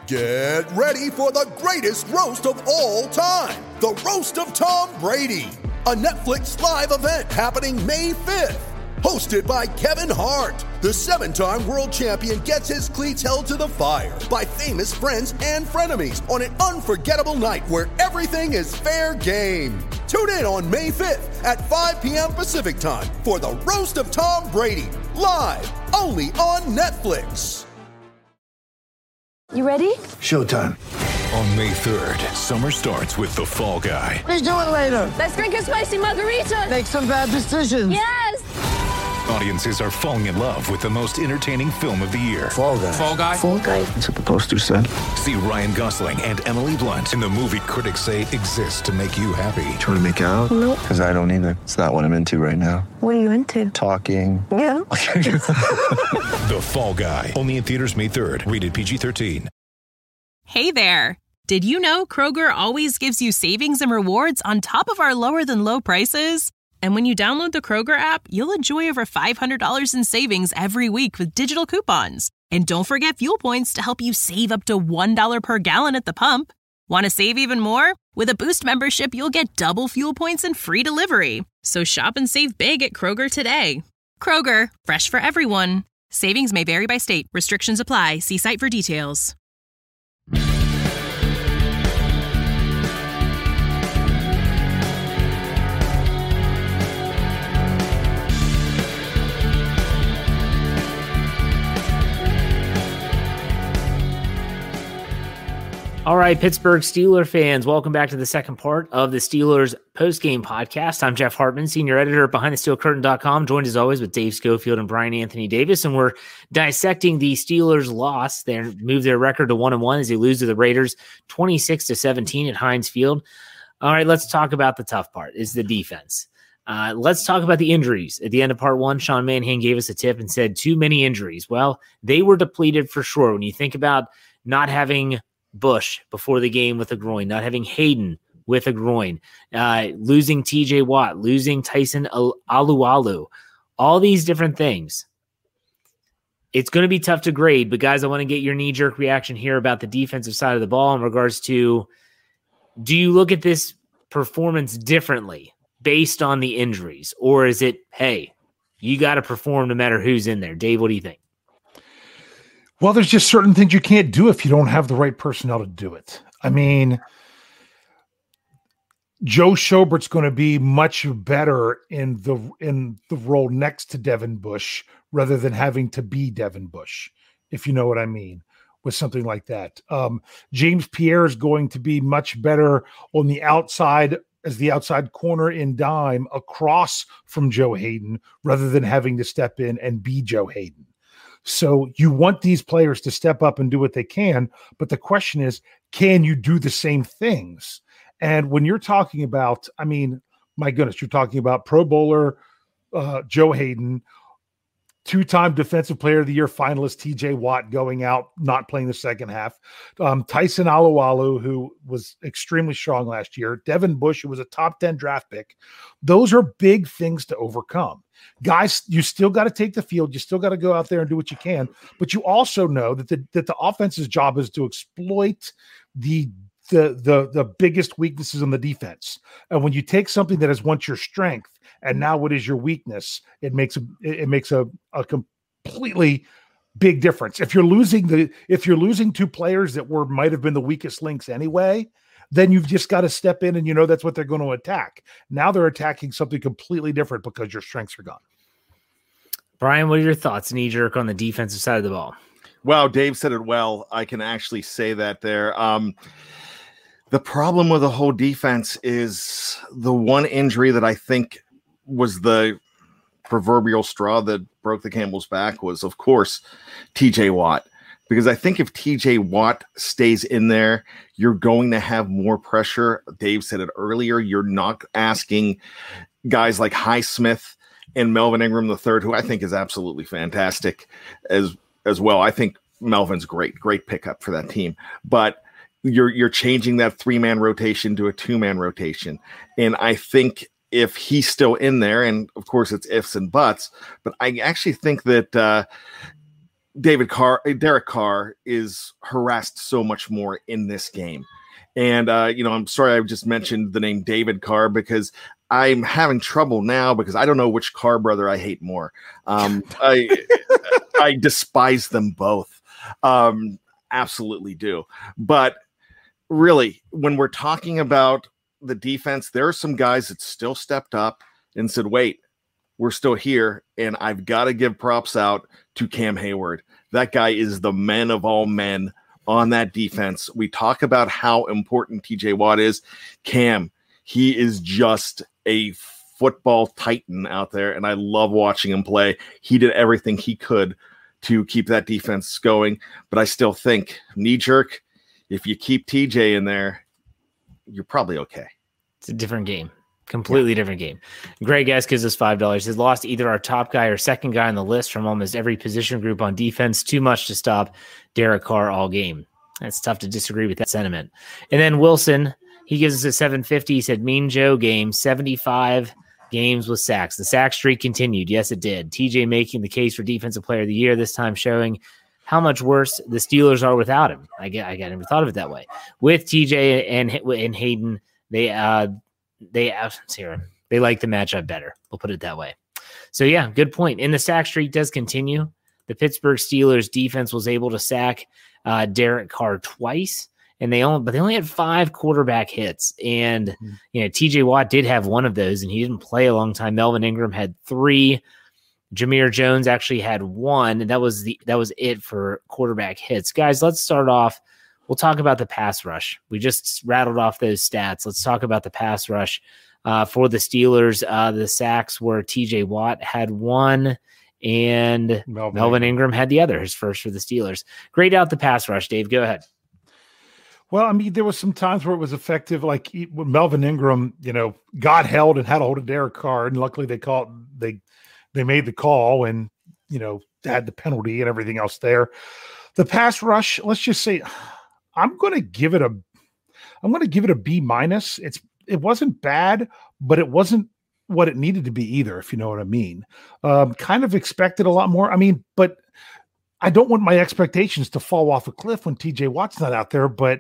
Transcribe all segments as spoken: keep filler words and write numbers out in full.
Get ready for the greatest roast of all time, the Roast of Tom Brady, a Netflix live event happening May fifth. Hosted by Kevin Hart, the seven-time world champion gets his cleats held to the fire by famous friends and frenemies on an unforgettable night where everything is fair game. Tune in on May fifth at five p.m. Pacific time for the Roast of Tom Brady, live only on Netflix. You ready? Showtime. On May third, summer starts with The Fall Guy. Let's do it later. Let's drink a spicy margarita. Make some bad decisions. Yes! Audiences are falling in love with the most entertaining film of the year. Fall Guy. Fall Guy? Fall Guy. That's what the poster said. See Ryan Gosling and Emily Blunt in the movie critics say exists to make you happy. Trying to make it out? Nope. Because I don't either. It's not what I'm into right now. What are you into? Talking. Yeah. The Fall Guy. Only in theaters May third. Rated P G thirteen. Hey there. Did you know Kroger always gives you savings and rewards on top of our lower than low prices? And when you download the Kroger app, you'll enjoy over five hundred dollars in savings every week with digital coupons. And don't forget fuel points to help you save up to one dollar per gallon at the pump. Want to save even more? With a Boost membership, you'll get double fuel points and free delivery. So shop and save big at Kroger today. Kroger, fresh for everyone. Savings may vary by state. Restrictions apply. See site for details. All right, Pittsburgh Steelers fans, welcome back to the second part of the Steelers postgame podcast. I'm Jeff Hartman, senior editor at behind the steel curtain dot com, joined as always with Dave Schofield and Brian Anthony Davis, and we're dissecting the Steelers' loss. They moved their record to one and one as they lose to the Raiders twenty-six to seventeen at Heinz Field. All right, let's talk about the tough part, is the defense. Uh, let's talk about the injuries. At the end of part one, Sean Manhan gave us a tip and said too many injuries. Well, they were depleted for sure. When you think about not having Bush before the game with a groin, not having Hayden with a groin, uh, losing T J Watt, losing Tyson Alualu, all these different things. It's going to be tough to grade, but guys, I want to get your knee-jerk reaction here about the defensive side of the ball in regards to, do you look at this performance differently based on the injuries, or is it, hey, you got to perform no matter who's in there? Dave, what do you think? Well, there's just certain things you can't do if you don't have the right personnel to do it. I mean, Joe Schobert's going to be much better in the in the role next to Devin Bush rather than having to be Devin Bush, if you know what I mean, with something like that. Um, James Pierre is going to be much better on the outside as the outside corner in dime across from Joe Hayden rather than having to step in and be Joe Hayden. So you want these players to step up and do what they can, but the question is, can you do the same things? And when you're talking about, I mean, my goodness, you're talking about Pro Bowler uh, Joe Hayden, two-time Defensive Player of the Year finalist T J Watt going out, not playing the second half, um, Tyson Alualu, who was extremely strong last year, Devin Bush, who was a top ten draft pick. Those are big things to overcome. Guys, you still got to take the field. You still got to go out there and do what you can. But you also know that the, that the offense's job is to exploit the, the, the, the biggest weaknesses on the defense. And when you take something that is once your strength and now what is your weakness, it makes a, it makes a, a completely big difference. If you're losing the if you're losing two players that were might have been the weakest links anyway, then you've just got to step in and you know that's what they're going to attack. Now they're attacking something completely different because your strengths are gone. Brian, what are your thoughts, knee-jerk, on the defensive side of the ball? Wow, Dave said it well. I can actually say that there. Um, the problem with the whole defense is the one injury that I think was the proverbial straw that broke the camel's back was, of course, T J Watt. Because I think if T J Watt stays in there, you're going to have more pressure. Dave said it earlier. You're not asking guys like Highsmith and Melvin Ingram the third, who I think is absolutely fantastic as as well. I think Melvin's great, great pickup for that team. But you're you're changing that three-man rotation to a two-man rotation. And I think if he's still in there, and of course it's ifs and buts, but I actually think that uh, David Carr, Derek Carr is harassed so much more in this game. And, uh, you know, I'm sorry I just mentioned the name David Carr because I'm having trouble now because I don't know which Carr brother I hate more. Um, I I despise them both. Um, absolutely do. But really, when we're talking about the defense, there are some guys that still stepped up and said, wait, we're still here. And I've got to give props out to Cam Hayward. That guy is the man of all men on that defense. We talk about how important T J Watt is. Cam, he is just a football titan out there, and I love watching him play. He did everything he could to keep that defense going, but I still think, knee-jerk, if you keep T J in there, you're probably okay. It's a different game. Completely yeah. different game. Greg S gives us five dollars. He's lost either our top guy or second guy on the list from almost every position group on defense. Too much to stop Derek Carr all game. That's tough to disagree with that sentiment. And then Wilson, he gives us a seven fifty. He said, Mean Joe game, seventy-five games with sacks. The sack streak continued. Yes, it did. T J making the case for Defensive Player of the Year, this time showing how much worse the Steelers are without him. I get, I got never thought of it that way. With T J and, and Hayden, they uh, they uh, here, they like the matchup better. We'll put it that way. So yeah, good point. And the sack streak does continue. The Pittsburgh Steelers defense was able to sack uh, Derek Carr twice, and they only but they only had five quarterback hits. And mm-hmm. you know, T J Watt did have one of those, and he didn't play a long time. Melvin Ingram had three. Jameer Jones actually had one, and that was the that was it for quarterback hits. Guys, let's start off. We'll talk about the pass rush. We just rattled off those stats. Let's talk about the pass rush uh, for the Steelers. Uh, the sacks were T J Watt had one, and Melvin, Melvin Ingram had the other, his first for the Steelers. Grade out the pass rush, Dave. Go ahead. Well, I mean, there was some times where it was effective, like when Melvin Ingram, you know, got held and had a hold of Derek Carr, and luckily they called they they made the call and, you know, had the penalty and everything else there. The pass rush, let's just say, I'm going to give it a, I'm going to give it a B minus. It's, it wasn't bad, but it wasn't what it needed to be either, if you know what I mean. Um, kind of expected a lot more. I mean, but I don't want my expectations to fall off a cliff when T J Watt's not out there, but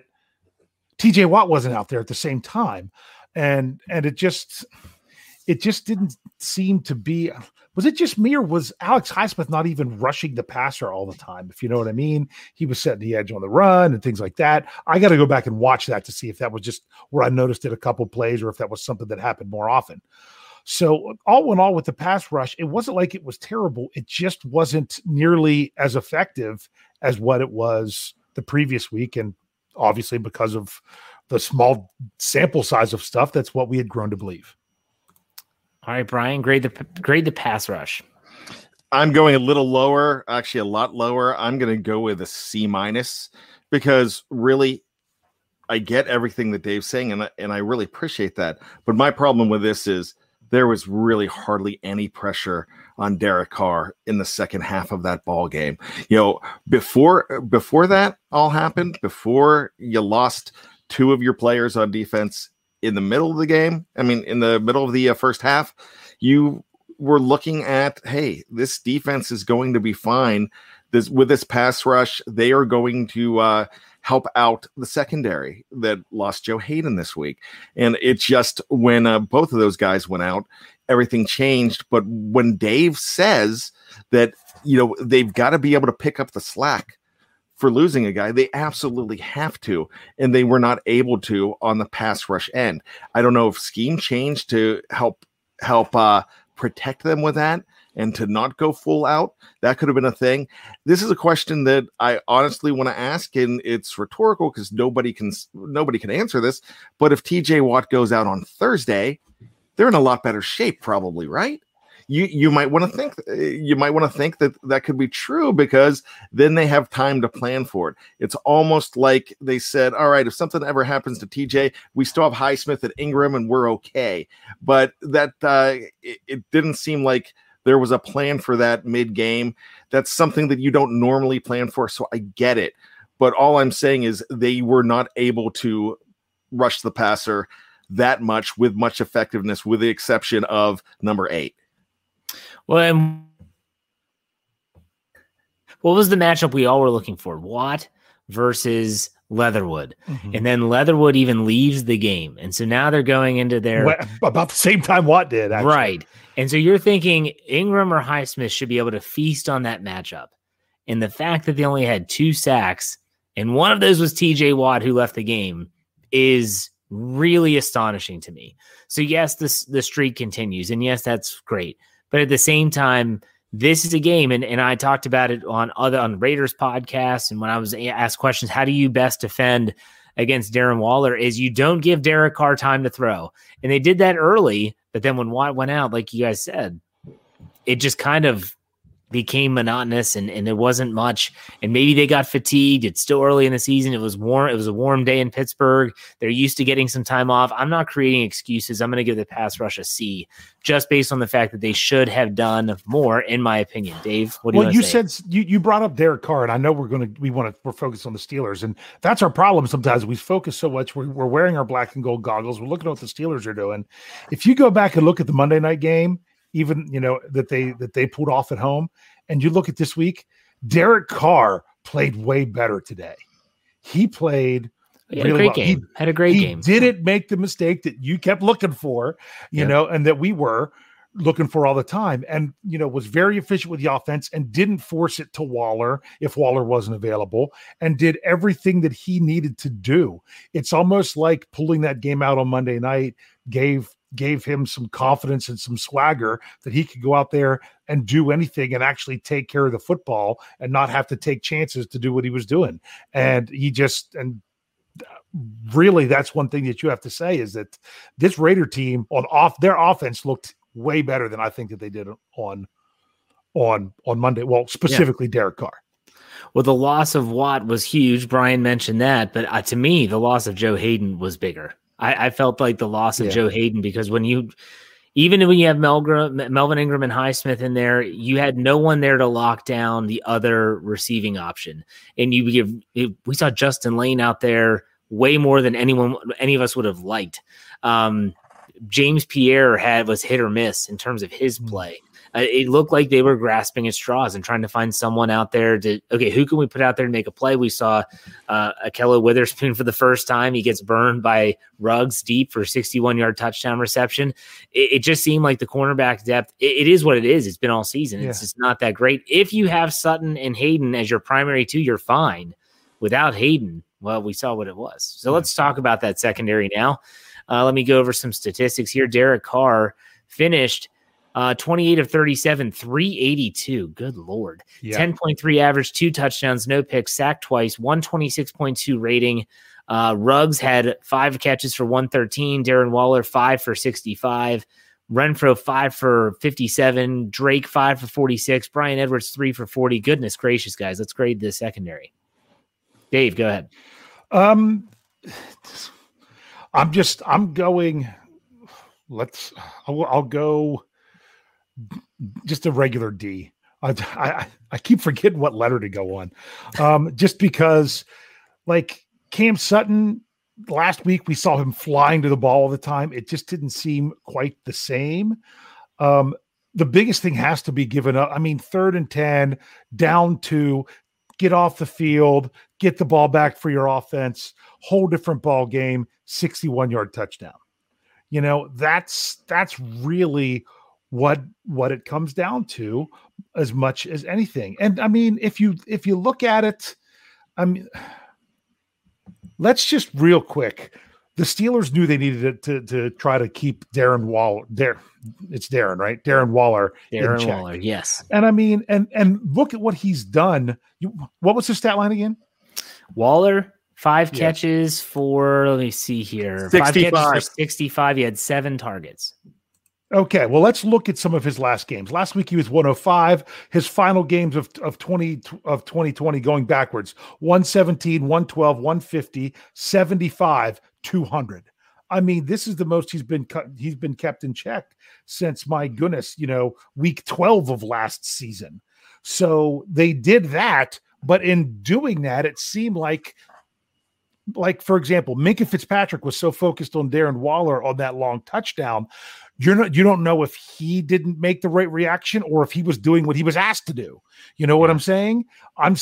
T J Watt wasn't out there at the same time. And, and it just, it just didn't seem to be, was it just me or was Alex Highsmith not even rushing the passer all the time? If you know what I mean, he was setting the edge on the run and things like that. I got to go back and watch that to see if that was just where I noticed it a couple plays or if that was something that happened more often. So all in all with the pass rush, it wasn't like it was terrible. It just wasn't nearly as effective as what it was the previous week. And obviously because of the small sample size of stuff, that's what we had grown to believe. All right, Brian, grade the grade the pass rush. I'm going a little lower, actually a lot lower. I'm going to go with a C minus because really I get everything that Dave's saying, and I, and I really appreciate that. But my problem with this is there was really hardly any pressure on Derek Carr in the second half of that ball game. You know, before before that all happened, before you lost two of your players on defense in the middle of the game, I mean, in the middle of the uh, first half, you were looking at, hey, this defense is going to be fine. This with this pass rush, they are going to uh, help out the secondary that lost Joe Hayden this week. And it just, when uh, both of those guys went out, everything changed. But when Dave says that, you know, they've got to be able to pick up the slack for losing a guy, they absolutely have to, and they were not able to on the pass rush end. I don't know if scheme changed to help help uh, protect them with that and to not go full out. That could have been a thing. This is a question that I honestly want to ask, and it's rhetorical because nobody can nobody can answer this. But if T J Watt goes out on Thursday, they're in a lot better shape, probably, right? You you might want to think you might want to think that that could be true because then they have time to plan for it. It's almost like they said, all right, if something ever happens to T J, we still have Highsmith and Ingram and we're okay. But that uh, it, it didn't seem like there was a plan for that mid-game. That's something that you don't normally plan for, so I get it. But all I'm saying is they were not able to rush the passer that much with much effectiveness, with the exception of number eight. Well, and what was the matchup we all were looking for? Watt versus Leatherwood. Mhm. And then Leatherwood even leaves the game. And so now they're going into their Well, about the same time Watt did, actually. right. And so you're thinking Ingram or Highsmith should be able to feast on that matchup. And the fact that they only had two sacks, and one of those was T J Watt, who left the game, is really astonishing to me. So yes, this the streak continues, and yes, that's great. But at the same time, this is a game, and, and I talked about it on other on Raiders podcasts, and when I was asked questions, how do you best defend against Darren Waller, is you don't give Derek Carr time to throw. And they did that early, but then when Watt went out, like you guys said, it just kind of became monotonous, and, and there wasn't much. And maybe they got fatigued. It's still early in the season. It was warm. It was a warm day in Pittsburgh. They're used to getting some time off. I'm not creating excuses. I'm going to give the pass rush a C, just based on the fact that they should have done more, in my opinion. Dave, what do you well, want you to say? said you, you brought up Derek Carr, and I know we're going to we want to we're focused on the Steelers, and that's our problem. Sometimes we focus so much. We're, we're wearing our black and gold goggles. We're looking at what the Steelers are doing. If you go back and look at the Monday night game, even you know that they that they pulled off at home, and you look at this week, Derek Carr played way better today. He played He had really a great well. game. He, had a great he game. didn't make the mistake that you kept looking for, you Yeah. know, and that we were looking for all the time, and you know was very efficient with the offense and didn't force it to Waller if Waller wasn't available, and did everything that he needed to do. It's almost like pulling that game out on Monday night gave gave him some confidence and some swagger that he could go out there and do anything and actually take care of the football and not have to take chances to do what he was doing. And he just, and really that's one thing that you have to say is that this Raider team on off their offense looked way better than I think that they did on, on, on Monday. Well, specifically yeah. Derek Carr. Well, the loss of Watt was huge. Brian mentioned that, but uh, to me, the loss of Joe Hayden was bigger. I, I felt like the loss of yeah. Joe Hayden, because when you, even when you have Melgram, Melvin Ingram and Highsmith in there, you had no one there to lock down the other receiving option. And you give, it, we saw Justin Lane out there way more than anyone, any of us would have liked. Um, James Pierre had was hit or miss in terms of his play. Uh, it looked like they were grasping at straws and trying to find someone out there to, okay, who can we put out there to make a play? We saw uh, Ahkello Witherspoon for the first time. He gets burned by Ruggs deep for a sixty-one yard touchdown reception. It, it just seemed like the cornerback depth, it, it is what it is. It's been all season. Yeah. It's just not that great. If you have Sutton and Hayden as your primary two, you're fine. Without Hayden, well, we saw what it was. So yeah. let's talk about that secondary now. Uh, let me go over some statistics here. Derek Carr finished Uh, twenty-eight of thirty-seven, three eighty-two. Good Lord. Yeah. ten point three average, two touchdowns, no picks, sacked twice, one twenty-six point two rating. Uh, Ruggs had five catches for one thirteen. Darren Waller, five for sixty-five. Renfro, five for fifty-seven. Drake, five for forty-six. Brian Edwards, three for forty. Goodness gracious, guys. Let's grade this secondary. Dave, go ahead. Um, I'm just, I'm going, let's, I'll, I'll go. Just a regular D. I, I I keep forgetting what letter to go on, um, just because, like Cam Sutton last week, we saw him flying to the ball all the time. It just didn't seem quite the same. Um, the biggest thing has to be given up. I mean, third and ten, down two, get off the field, get the ball back for your offense. Whole different ball game. sixty-one yard touchdown. You know, that's that's really what what it comes down to as much as anything. And I mean, if you if you look at it, I mean, let's just real quick. The Steelers knew they needed to to, to try to keep Darren Waller there. It's Darren, right? Darren Waller. Darren Waller, yes. And I mean, and and look at what he's done. You, what was his stat line again? Waller, five yeah. catches for, let me see here. sixty-five. Five catches for sixty-five. He had seven targets. Okay, well, let's look at some of his last games. Last week he was one oh five. His final games of, of twenty of twenty twenty going backwards: one seventeen, one twelve, one fifty, seventy-five, two hundred. I mean, this is the most he's been cut, he's been kept in check since, my goodness, you know, week twelve of last season. So they did that, but in doing that, it seemed like Like, for example, Minkah Fitzpatrick was so focused on Darren Waller on that long touchdown. you're not, you don't know if he didn't make the right reaction or if he was doing what he was asked to do. You know what I'm saying? I'm,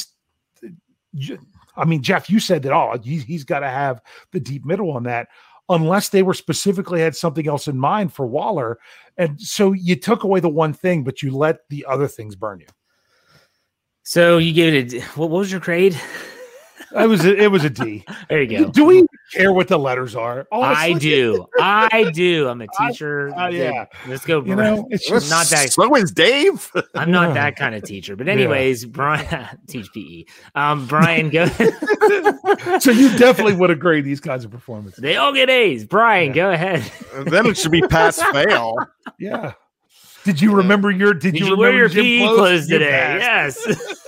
I mean, Jeff, you said that all, oh, he, he's got to have the deep middle on that, unless they were specifically had something else in mind for Waller. And so you took away the one thing, but you let the other things burn you. So you gave it, a, what was your grade? It was a, it was a D. There you go. Do we care what the letters are? Honestly, I do. I do. I'm a teacher. I, uh, yeah. Let's go. You know, it's just not that. So is Dave. I'm not that kind of teacher. But anyways, yeah. Brian teach P E. Um, Brian, go. So you definitely would agree these kinds of performances. They all get A's. Brian, yeah. Go ahead. Then it should be pass fail. Yeah. Did you remember your? Did, did you, you remember wear your your P E clothes, clothes today? Yes.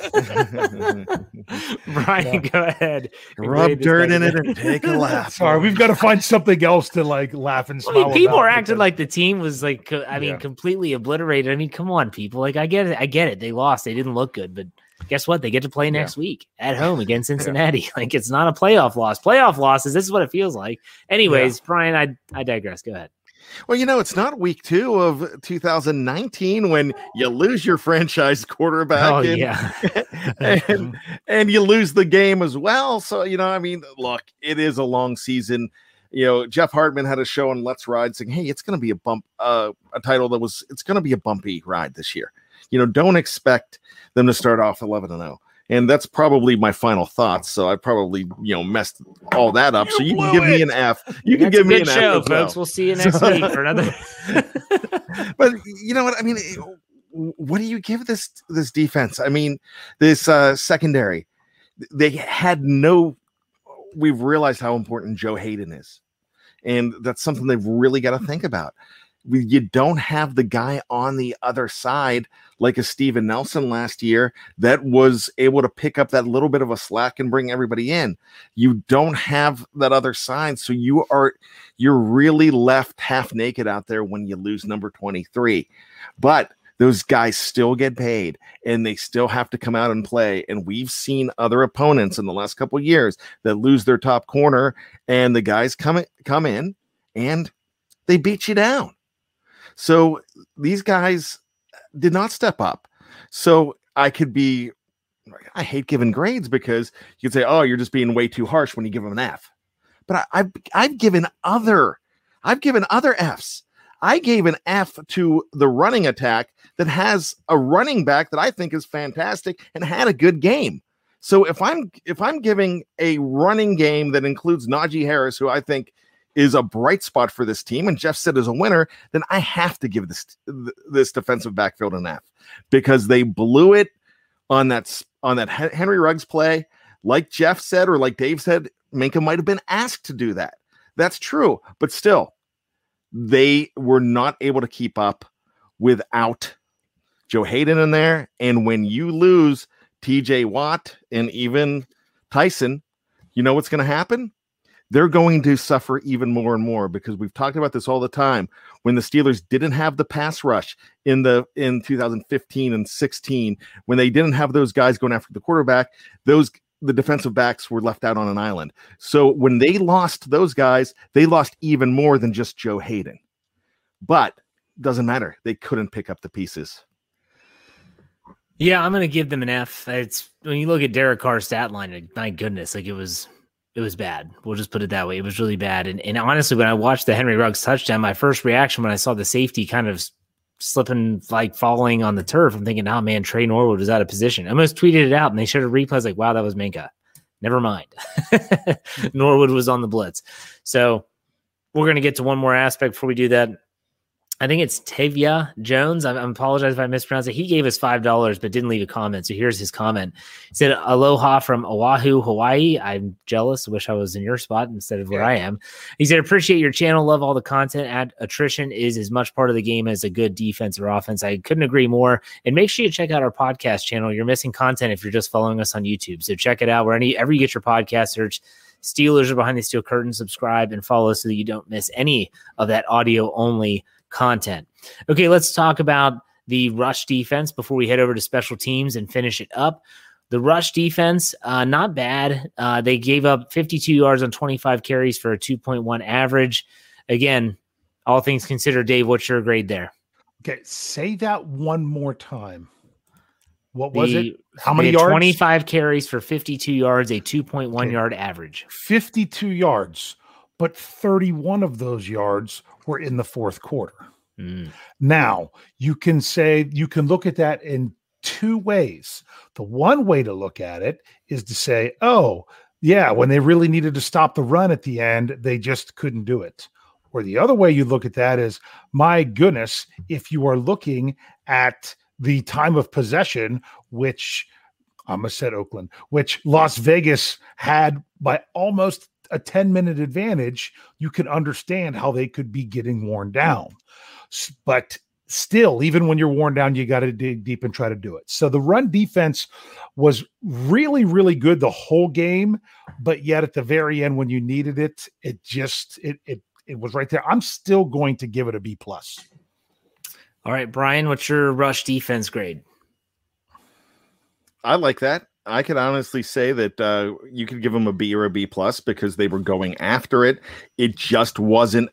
Brian, yeah. Go ahead. Rub dirt in it and take a laugh. Sorry, we've got to find something else to like laugh and smile. I mean, people about are acting because... like the team was like, I mean, yeah. completely obliterated. I mean, come on, people. Like, I get it. I get it. They lost. They didn't look good, but guess what? They get to play next yeah. week at home against Cincinnati. Yeah. Like, it's not a playoff loss. Playoff losses. This is what it feels like. Anyways, yeah. Brian, I I digress. Go ahead. Well, you know, it's not week two of two thousand nineteen when you lose your franchise quarterback oh, and, yeah. and, and you lose the game as well. So, you know, I mean, look, it is a long season. You know, Jeff Hartman had a show on Let's Ride saying, hey, it's going to be a bump, uh, a title that was, it's going to be a bumpy ride this year. You know, don't expect them to start off eleven and oh. And that's probably my final thoughts. So I probably, you know, messed all that up. You so you can give it. me an F. You can that's give a me good an show, F. Folks. Well. We'll see you next week for another. But you know what? I mean, what do you give this this defense? I mean, this uh, secondary, they had no, we've realized how important Joe Hayden is. And that's something they've really got to think about. You don't have the guy on the other side like a Steven Nelson last year that was able to pick up that little bit of a slack and bring everybody in. You don't have that other side, so you are you're really left half naked out there when you lose number twenty-three. But those guys still get paid and they still have to come out and play. And we've seen other opponents in the last couple of years that lose their top corner and the guys come come in and they beat you down. So these guys did not step up. So I could be, I hate giving grades because you could say, oh, you're just being way too harsh when you give them an F. But I, I've, I've given other, I've given other Fs. I gave an F to the running attack that has a running back that I think is fantastic and had a good game. So if I'm, if I'm giving a running game that includes Najee Harris, who I think is a bright spot for this team, and Jeff said is a winner, then I have to give this this defensive backfield an F because they blew it on that on that Henry Ruggs play. Like Jeff said, or like Dave said, Minkah might have been asked to do that. That's true, but still, they were not able to keep up without Joe Hayden in there. And when you lose T J Watt and even Tyson, you know what's going to happen? They're going to suffer even more and more because we've talked about this all the time. When the Steelers didn't have the pass rush in the in two thousand fifteen and sixteen, when they didn't have those guys going after the quarterback, those the defensive backs were left out on an island. So when they lost those guys, they lost even more than just Joe Hayden. But doesn't matter. They couldn't pick up the pieces. Yeah, I'm going to give them an F. It's when you look at Derek Carr's stat line, my goodness, like it was It was bad. We'll just put it that way. It was really bad. And, and honestly, when I watched the Henry Ruggs touchdown, my first reaction when I saw the safety kind of slipping, like falling on the turf, I'm thinking, oh man, Trey Norwood was out of position. I almost tweeted it out and they showed a replay. I was like, wow, that was Minkah. Never mind. Norwood was on the blitz. So we're going to get to one more aspect before we do that. I think it's Tavia Jones. I, I apologize if I mispronounced it. He gave us five dollars, but didn't leave a comment. So here's his comment. He said, aloha from Oahu, Hawaii. I'm jealous. Wish I was in your spot instead of where yeah. I am. He said, appreciate your channel. Love all the content. Add attrition is as much part of the game as a good defense or offense. I couldn't agree more. And make sure you check out our podcast channel. You're missing content if you're just following us on YouTube. So check it out wherever you get your podcast. Search Steelers are Behind the Steel Curtain. Subscribe and follow so that you don't miss any of that audio only content. Okay, let's talk about the rush defense before we head over to special teams and finish it up. The rush defense, uh, not bad. Uh, they gave up fifty-two yards on twenty-five carries for a two point one average. Again, all things considered, Dave, what's your grade there? Okay, say that one more time. What was the, it? How many yards? twenty-five carries for fifty-two yards, a two point one okay. yard average. fifty-two yards, but thirty-one of those yards were in the fourth quarter. Mm. Now, you can say, you can look at that in two ways. The one way to look at it is to say, oh, yeah, when they really needed to stop the run at the end, they just couldn't do it. Or the other way you look at that is, my goodness, if you are looking at the time of possession, which I'm going to say Oakland, which Las Vegas had by almost a ten minute advantage, you can understand how they could be getting worn down. But still, even when you're worn down, you got to dig deep and try to do it. So the run defense was really, really good the whole game, but yet at the very end, when you needed it, it just, it, it, it was right there. I'm still going to give it a B plus. All right, Brian, what's your rush defense grade? I like that. I could honestly say that uh, you could give them a B or a B plus because they were going after it. It just wasn't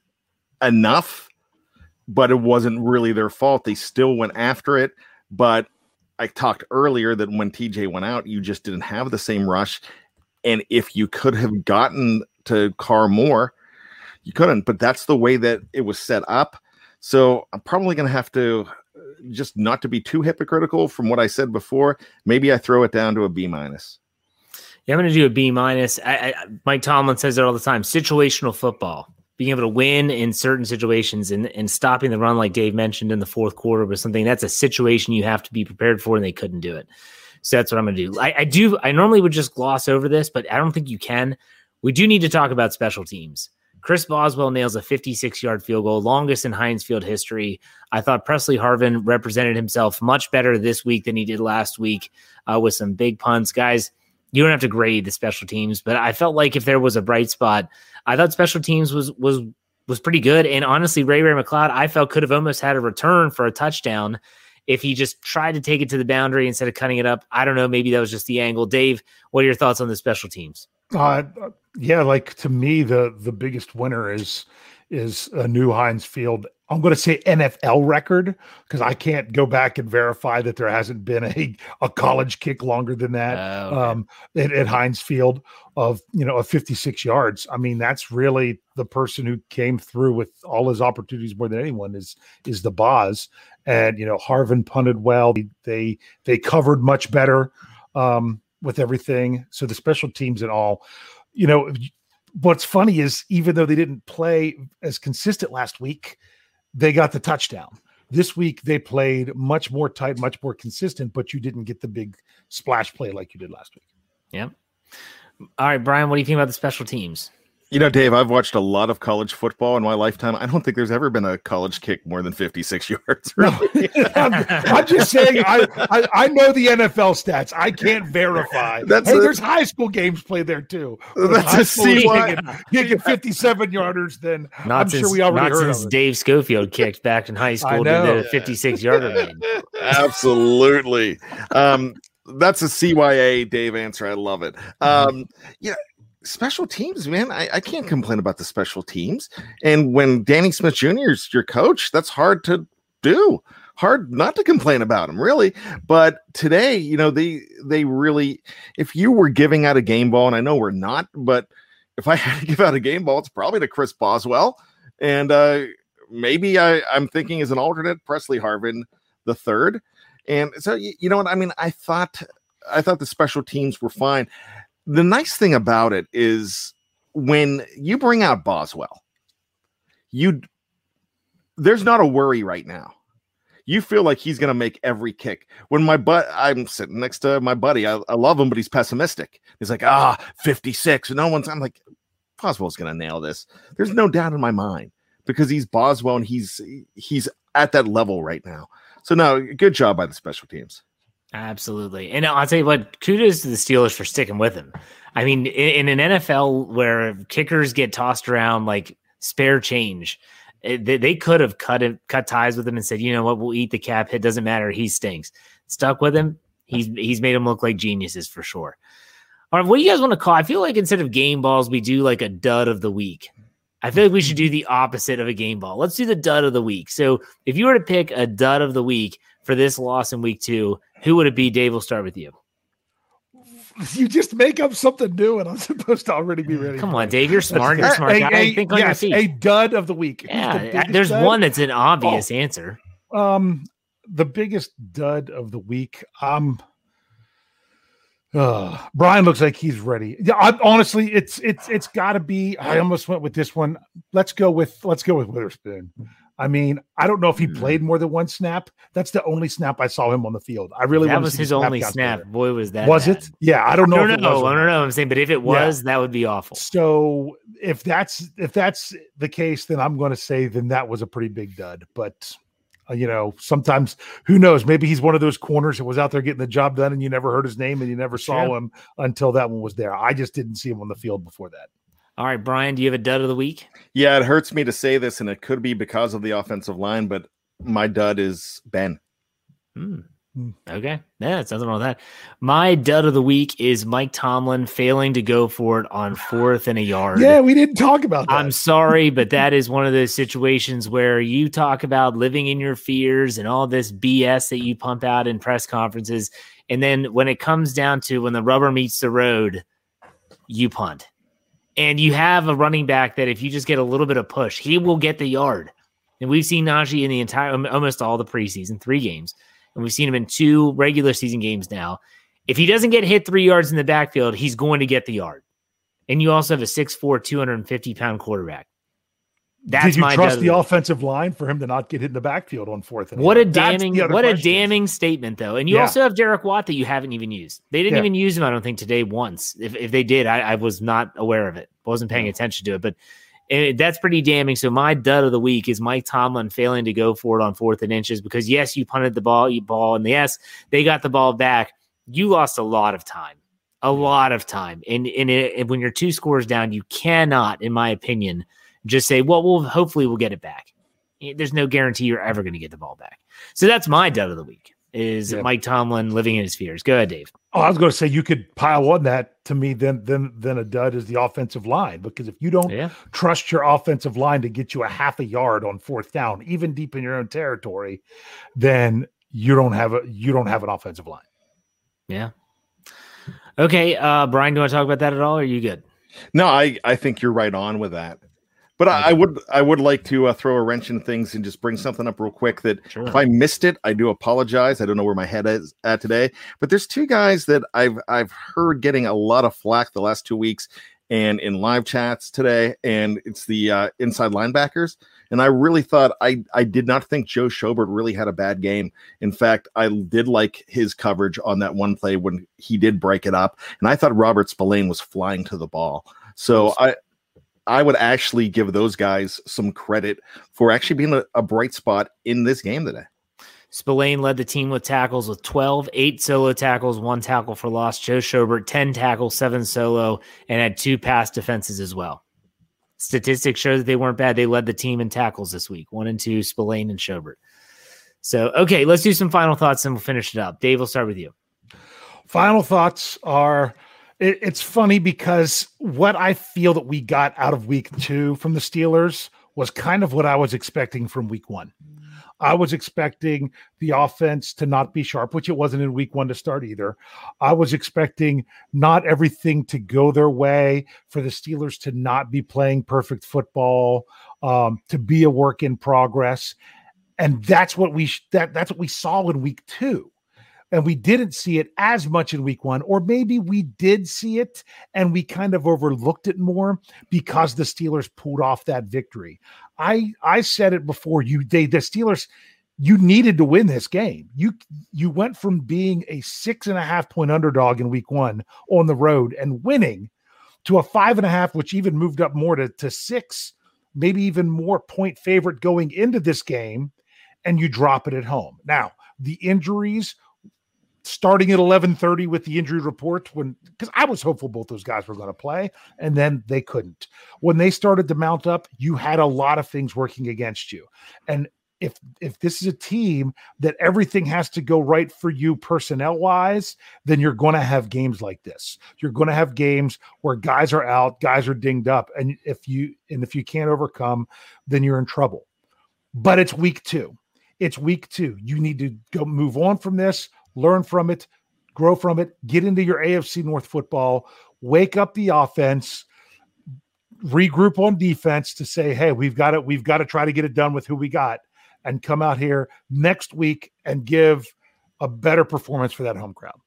enough, but it wasn't really their fault. They still went after it. But I talked earlier that when T J went out, you just didn't have the same rush. And if you could have gotten to Carr more, you couldn't. But that's the way that it was set up. So I'm probably going to have to, just not to be too hypocritical from what I said before, maybe I throw it down to a B minus. Yeah, I'm going to do a B minus. I, I, Mike Tomlin says it all the time. Situational football, being able to win in certain situations and, and stopping the run, like Dave mentioned in the fourth quarter, was something that's a situation you have to be prepared for, and they couldn't do it. So that's what I'm going to do. I, I do. I normally would just gloss over this, but I don't think you can. We do need to talk about special teams. Chris Boswell nails a fifty-six yard field goal, longest in Heinz Field history. I thought Presley Harvin represented himself much better this week than he did last week uh, with some big punts. Guys, you don't have to grade the special teams, but I felt like if there was a bright spot, I thought special teams was was was pretty good. And honestly, Ray Ray McCloud, I felt could have almost had a return for a touchdown if he just tried to take it to the boundary instead of cutting it up. I don't know. Maybe that was just the angle. Dave, what are your thoughts on the special teams? Uh, yeah, like to me, the the biggest winner is is a new Heinz Field. I'm going to say N F L record because I can't go back and verify that there hasn't been a, a college kick longer than that oh, okay. um, at, at Heinz Field of, you know, of fifty-six yards. I mean, that's really the person who came through with all his opportunities more than anyone is is the Boz. And, you know, Harvin punted well. They they covered much better um, with everything. So the special teams and all, you know, what's funny is even though they didn't play as consistent last week, they got the touchdown. This week they played much more tight, much more consistent, but you didn't get the big splash play like you did last week. Yep. All right, Brian, what do you think about the special teams? You know, Dave, I've watched a lot of college football in my lifetime. I don't think there's ever been a college kick more than fifty-six yards. Really. No, I'm, I'm just saying, I, I I know the N F L stats. I can't verify. That's hey, a, there's high school games played there too. That's a C Y. Kicking fifty-seven yarders, then not I'm since, sure we already not heard since of it. Dave Schofield kicked back in high school to the fifty-six yarder game. Absolutely. Um, that's a C Y A Dave answer. I love it. Um, yeah. Special teams, man. I, I can't complain about the special teams. And when Danny Smith Junior is your coach, that's hard to do. Hard not to complain about him, really. But today, you know, they they really, if you were giving out a game ball, and I know we're not, but if I had to give out a game ball, it's probably to Chris Boswell. And uh, maybe I, I'm thinking as an alternate, Presley Harvin the third. And so, you, you know what? I mean, I thought I thought the special teams were fine. The nice thing about it is when you bring out Boswell, you there's not a worry right now. You feel like he's going to make every kick. When my butt, I'm sitting next to my buddy. I, I love him, but he's pessimistic. He's like, ah, fifty-six. No one's. I'm like, Boswell's going to nail this. There's no doubt in my mind because he's Boswell and he's he's at that level right now. So no, good job by the special teams. Absolutely. And I'll tell you what, kudos to the Steelers for sticking with him. I mean, in, in an N F L where kickers get tossed around like spare change, it, they, they could have cut it, cut ties with him and said, you know what, we'll eat the cap hit. Doesn't matter. He stinks. Stuck with him. He's, he's made them look like geniuses for sure. All right. What do you guys want to call? I feel like instead of game balls, we do like a dud of the week. I feel like we should do the opposite of a game ball. Let's do the dud of the week. So if you were to pick a dud of the week for this loss in week two, who would it be? Dave, we'll start with you. You just make up something new, and I'm supposed to already be ready. Come on, Dave. You're smart. You're smart. A, guy. a, Think on yes, your feet. A dud of the week. Yeah, the there's dud? one that's an obvious oh, answer. Um, the biggest dud of the week. Um, uh, Brian looks like he's ready. Yeah, I, honestly, it's it's it's got to be. I almost went with this one. Let's go with let's go with Witherspoon. I mean, I don't know if he played more than one snap. That's the only snap I saw him on the field. I really that was his snap only snap. There. Boy, was that was bad. it? Yeah, I don't know. I don't if know. It was I don't know. I'm saying, but if it was, yeah. that would be awful. So if that's if that's the case, then I'm going to say then that was a pretty big dud. But uh, you know, sometimes who knows? Maybe he's one of those corners that was out there getting the job done, and you never heard his name and you never saw sure. him until that one was there. I just didn't see him on the field before that. All right, Brian, do you have a dud of the week? Yeah, it hurts me to say this, and it could be because of the offensive line, but my dud is Ben. Hmm. Okay. Yeah, it's nothing wrong with that. My dud of the week is Mike Tomlin failing to go for it on fourth and a yard. Yeah, we didn't talk about that. I'm sorry, but that is one of those situations where you talk about living in your fears and all this B S that you pump out in press conferences. And then when it comes down to when the rubber meets the road, you punt. And you have a running back that if you just get a little bit of push, he will get the yard. And we've seen Najee in the entire, almost all the preseason, three games. And we've seen him in two regular season games now. If he doesn't get hit three yards in the backfield, he's going to get the yard. And you also have a six foot four, two hundred fifty pound quarterback. That's Did you my trust dud. the offensive line for him to not get hit in the backfield on fourth? And What a eight? damning, That's the what a question. damning statement, though. And you Yeah. also have Derek Watt that you haven't even used. They didn't Yeah. even use him, I don't think, today once. If if they did, I, I was not aware of it. Wasn't paying attention to it, but it, that's pretty damning. So my dud of the week is Mike Tomlin failing to go for it on fourth and inches because yes, you punted the ball, you ball, and yes, they got the ball back. You lost a lot of time, a lot of time, and and, it, and when you're two scores down, you cannot, in my opinion, just say, well, we'll hopefully we'll get it back. There's no guarantee you're ever going to get the ball back. So that's my dud of the week is yeah. Mike Tomlin living in his fears. Go ahead, Dave. Oh, I was going to say you could pile on that to me. Then, then, then a dud is the offensive line because if you don't Yeah. trust your offensive line to get you a half a yard on fourth down, even deep in your own territory, then you don't have a you don't have an offensive line. Yeah. Okay, uh, Brian, do you want to talk about that at all? Or are you good? No, I, I think you're right on with that. But I, I would I would like to uh, throw a wrench in things and just bring something up real quick that Sure. if I missed it, I do apologize. I don't know where my head is at today. But there's two guys that I've I've heard getting a lot of flack the last two weeks and in live chats today, and it's the uh, inside linebackers. And I really thought I I did not think Joe Schobert really had a bad game. In fact, I did like his coverage on that one play when he did break it up, and I thought Robert Spillane was flying to the ball. So I. I would actually give those guys some credit for actually being a, a bright spot in this game today. Spillane led the team with tackles with twelve, eight solo tackles, one tackle for loss. Joe Schobert, ten tackles, seven solo, and had two pass defenses as well. Statistics show that they weren't bad. They led the team in tackles this week, one and two, Spillane and Schobert. So, okay, let's do some final thoughts and we'll finish it up. Dave, we'll start with you. Final thoughts are it, it's funny because what I feel that we got out of week two from the Steelers was kind of what I was expecting from week one. I was expecting the offense to not be sharp, which it wasn't in week one to start either. I was expecting not everything to go their way, for the Steelers to not be playing perfect football, um, to be a work in progress. And that's what we sh- that that's what we saw in week two. And we didn't see it as much in week one, or maybe we did see it and we kind of overlooked it more because the Steelers pulled off that victory. I I said it before, you they the Steelers, you needed to win this game. You you went from being a six and a half point underdog in week one on the road and winning to a five and a half, which even moved up more to, to six, maybe even more point favorite going into this game, and you drop it at home. Now, the injuries starting at eleven thirty with the injury report, when because I was hopeful both those guys were going to play, and then they couldn't. When they started to mount up, you had a lot of things working against you. And if if this is a team that everything has to go right for you personnel wise, then you're going to have games like this. You're going to have games where guys are out, guys are dinged up, and if you and if you can't overcome, then you're in trouble. But it's week two. It's week two. You need to go move on from this, learn from it, grow from it, get into your A F C North football, wake up the offense, regroup on defense to say, hey, we've got it. We've got to try to get it done with who we got and come out here next week and give a better performance for that home crowd.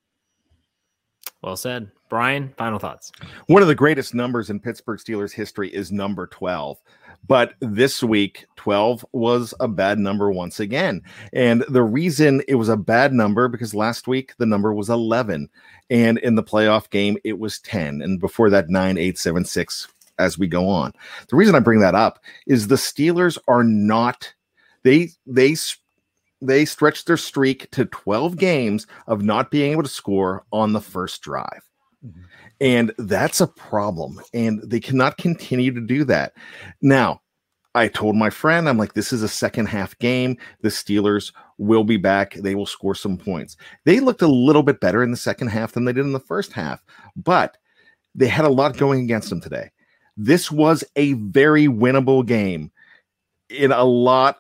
Well said. Brian, final thoughts. One of the greatest numbers in Pittsburgh Steelers history is number twelve. But this week, twelve was a bad number once again. And the reason it was a bad number, because last week the number was eleven. And in the playoff game, it was ten. And before that, nine, eight, seven, six, as we go on. The reason I bring that up is the Steelers are not, they, they, they stretched their streak to twelve games of not being able to score on the first drive. Mm-hmm. And that's a problem. And they cannot continue to do that. Now, I told my friend, I'm like, this is a second half game. The Steelers will be back. They will score some points. They looked a little bit better in the second half than they did in the first half, but they had a lot going against them today. This was a very winnable game in a lot,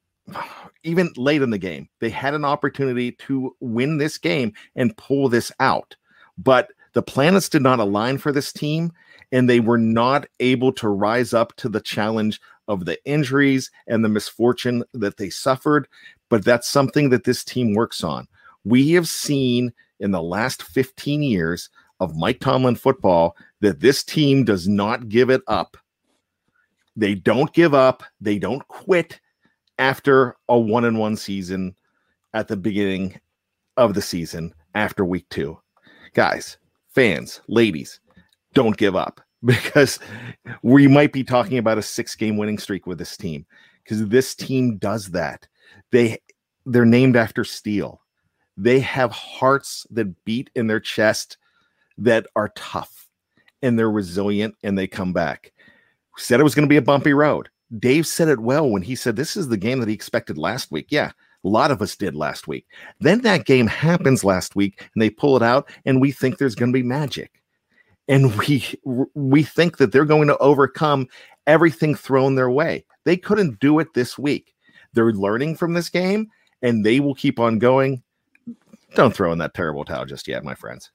even late in the game. They had an opportunity to win this game and pull this out, but the planets did not align for this team, and they were not able to rise up to the challenge of the injuries and the misfortune that they suffered. But that's something that this team works on. We have seen in the last fifteen years of Mike Tomlin football that this team does not give it up. They don't give up. They don't quit after a one and one season at the beginning of the season after week two. Guys, fans, ladies, don't give up, because we might be talking about a six-game winning streak with this team, because this team does that. They, they're named after steel. They have hearts that beat in their chest that are tough, and they're resilient, and they come back. We said it was going to be a bumpy road. Dave said it well when he said this is the game that he expected last week. Yeah, a lot of us did last week. Then that game happens last week, and they pull it out, and we think there's going to be magic. And we we think that they're going to overcome everything thrown their way. They couldn't do it this week. They're learning from this game, and they will keep on going. Don't throw in that terrible towel just yet, my friends.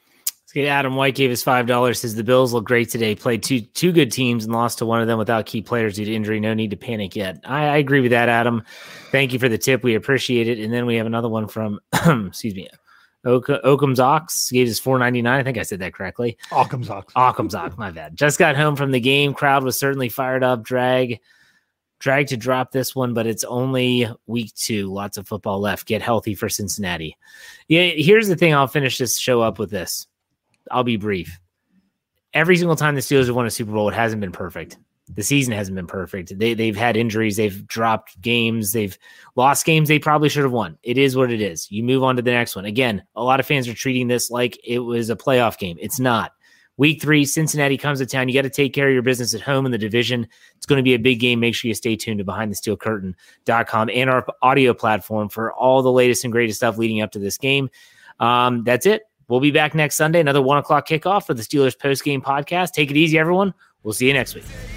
Adam White gave us five dollars, says the Bills look great today, played two two good teams and lost to one of them without key players due to injury. No need to panic yet. I, I agree with that, Adam. Thank you for the tip. We appreciate it. And then we have another one from, excuse me, Oak- Occam's Ox gave us four ninety-nine. I think I said that correctly. Occam's Ox. Occam's Ox, my bad. Just got home from the game. Crowd was certainly fired up. Drag, drag to drop this one, but it's only week two. Lots of football left. Get healthy for Cincinnati. Yeah, here's the thing. I'll finish this show up with this. I'll be brief. Every single time the Steelers have won a Super Bowl, it hasn't been perfect. The season hasn't been perfect. They, they've had injuries. They've dropped games. They've lost games they probably should have won. It is what it is. You move on to the next one. Again, a lot of fans are treating this like it was a playoff game. It's not. Week three, Cincinnati comes to town. You got to take care of your business at home in the division. It's going to be a big game. Make sure you stay tuned to behind the steel curtain dot com and our audio platform for all the latest and greatest stuff leading up to this game. Um, that's it. We'll be back next Sunday, another one o'clock kickoff for the Steelers post-game podcast. Take it easy, everyone. We'll see you next week.